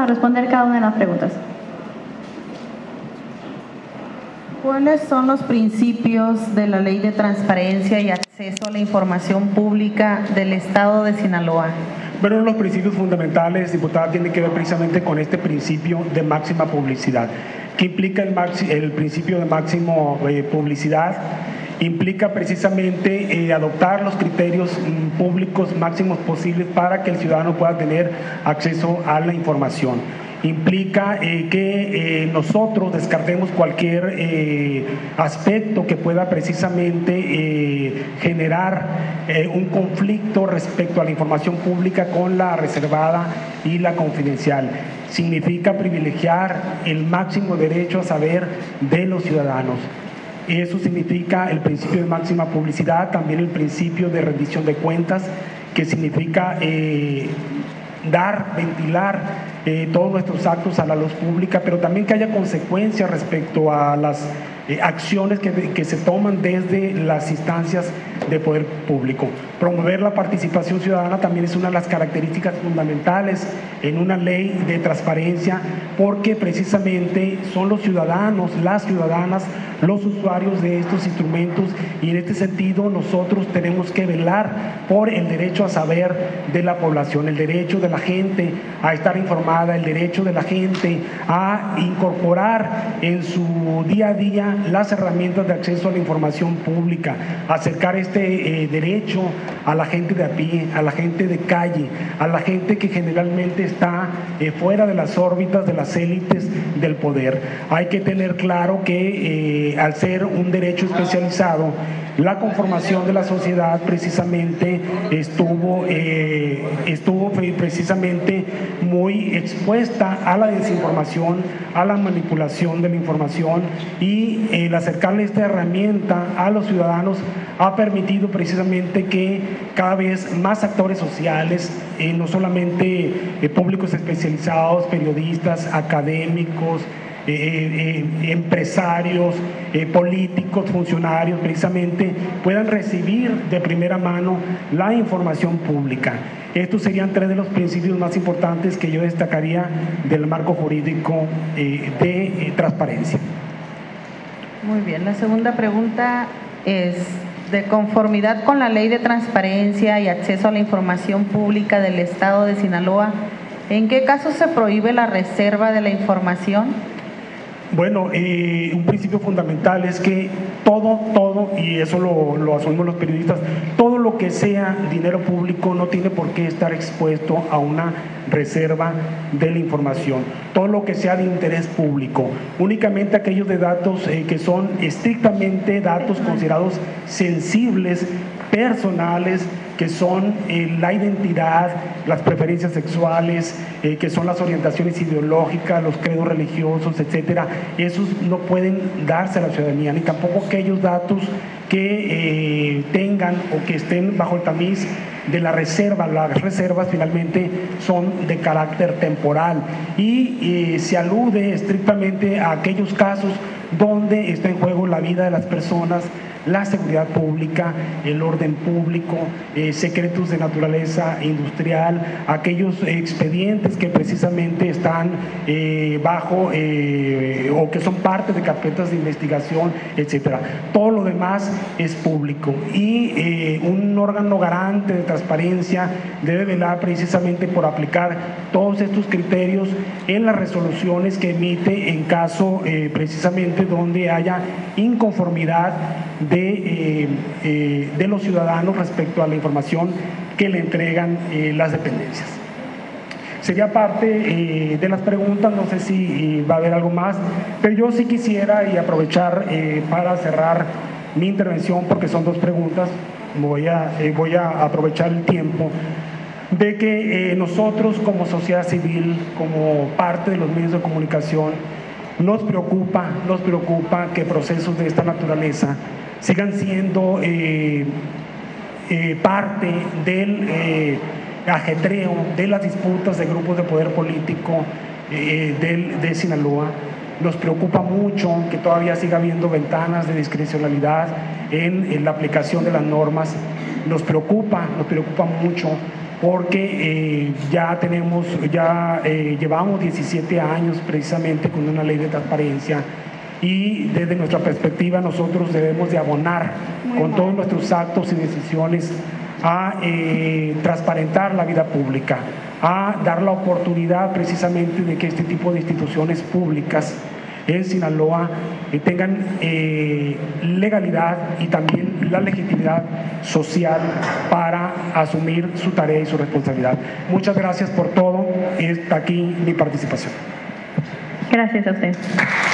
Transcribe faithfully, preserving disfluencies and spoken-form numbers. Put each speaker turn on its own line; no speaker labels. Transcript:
para responder cada una de las preguntas.
¿Cuáles son los principios de la Ley de Transparencia y Acceso a la Información Pública del Estado de Sinaloa?
Bueno, los principios fundamentales, diputada, tienen que ver precisamente con este principio de máxima publicidad. ¿Qué implica el, maxi, el principio de máxima eh, publicidad? Implica precisamente eh, adoptar los criterios mm, públicos máximos posibles para que el ciudadano pueda tener acceso a la información. Implica eh, que eh, nosotros descartemos cualquier eh, aspecto que pueda precisamente eh, generar eh, un conflicto respecto a la información pública con la reservada y la confidencial. Significa privilegiar el máximo derecho a saber de los ciudadanos. Eso significa el principio de máxima publicidad, también el principio de rendición de cuentas, que significa eh, dar, ventilar eh, todos nuestros actos a la luz pública, pero también que haya consecuencias respecto a las eh, acciones que, que se toman desde las instancias de poder público. Promover la participación ciudadana también es una de las características fundamentales en una ley de transparencia, porque precisamente son los ciudadanos, las ciudadanas, los usuarios de estos instrumentos, y en este sentido nosotros tenemos que velar por el derecho a saber de la población, el derecho de la gente a estar informada, el derecho de la gente a incorporar en su día a día las herramientas de acceso a la información pública, acercar este eh, derecho a la gente de a pie, a la gente de calle, a la gente que generalmente está eh, fuera de las órbitas de las élites del poder. Hay que tener claro que eh, al ser un derecho especializado, la conformación de la sociedad precisamente estuvo, eh, estuvo precisamente muy expuesta a la desinformación, a la manipulación de la información, y el acercarle esta herramienta a los ciudadanos ha permitido precisamente que cada vez más actores sociales, eh, no solamente eh, públicos especializados, periodistas, académicos, Eh, eh, empresarios, eh, políticos, funcionarios, precisamente puedan recibir de primera mano la información pública. Estos serían tres de los principios más importantes que yo destacaría del marco jurídico eh, de eh, transparencia.
Muy bien, la segunda pregunta es: de conformidad con la Ley de Transparencia y Acceso a la Información Pública del Estado de Sinaloa, ¿en qué casos se prohíbe la reserva de la información?
Bueno, eh, un principio fundamental es que todo, todo, y eso lo, lo asumimos los periodistas, todo lo que sea dinero público no tiene por qué estar expuesto a una reserva de la información. Todo lo que sea de interés público, únicamente aquellos de datos eh, que son estrictamente datos considerados sensibles, personales, que son eh, la identidad, las preferencias sexuales, eh, que son las orientaciones ideológicas, los credos religiosos, etcétera. Esos no pueden darse a la ciudadanía, ni tampoco aquellos datos que eh, tengan o que estén bajo el tamiz de la reserva. Las reservas finalmente son de carácter temporal y eh, se alude estrictamente a aquellos casos donde está en juego la vida de las personas, la seguridad pública, el orden público, eh, secretos de naturaleza industrial, aquellos expedientes que precisamente están eh, bajo eh, o que son parte de carpetas de investigación, etcétera. Todo lo demás es público y eh, un órgano garante de transparencia debe velar precisamente por aplicar todos estos criterios en las resoluciones que emite en caso eh, precisamente donde haya inconformidad de, eh, eh, de los ciudadanos respecto a la información que le entregan eh, las dependencias. Sería parte eh, de las preguntas, no sé si eh, va a haber algo más, pero yo sí quisiera y aprovechar eh, para cerrar mi intervención, porque son dos preguntas, voy a, eh, voy a aprovechar el tiempo, de que eh, nosotros como sociedad civil, como parte de los medios de comunicación, nos preocupa, nos preocupa que procesos de esta naturaleza sigan siendo eh, eh, parte del eh, ajetreo de las disputas de grupos de poder político eh, del, de Sinaloa. Nos preocupa mucho que todavía siga habiendo ventanas de discrecionalidad en, en la aplicación de las normas. Nos preocupa, nos preocupa mucho porque eh, ya tenemos, ya eh, llevamos diecisiete años precisamente con una ley de transparencia, y desde nuestra perspectiva nosotros debemos de abonar Muy con mal. todos nuestros actos y decisiones a eh, transparentar la vida pública, a dar la oportunidad precisamente de que este tipo de instituciones públicas en Sinaloa eh, tengan eh, legalidad y también la legitimidad social para asumir su tarea y su responsabilidad. Muchas gracias por todo. Está aquí mi participación.
Gracias a usted.